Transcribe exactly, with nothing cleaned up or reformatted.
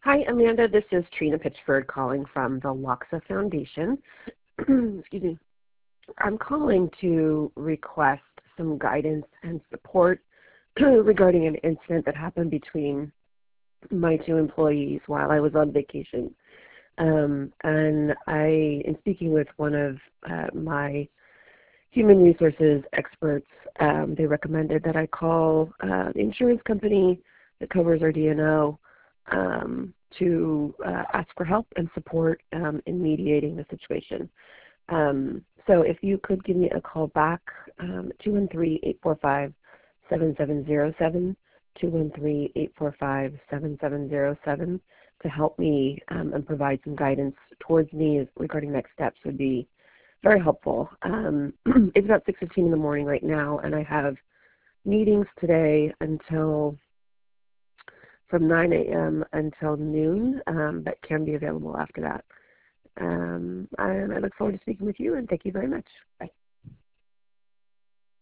Hi, Amanda. This is Trina Pitchford calling from the Loxa Foundation. Excuse me. I'm calling to request some guidance and support regarding an incident that happened between my two employees while I was on vacation. Um, and I, in speaking with one of uh, my human resources experts, um, they recommended that I call uh, the insurance company that covers our D and O um, to uh, ask for help and support um, in mediating the situation. Um, so if you could give me a call back, um, two one three, eight four five, seven seven zero seven, two one three, eight four five, seven seven zero seven to help me um, and provide some guidance towards me regarding next steps would be very helpful. Um, it's about six fifteen in the morning right now, and I have meetings today until from nine a m until noon, um, but can be available after that. Um, and I look forward to speaking with you, and thank you very much. Bye.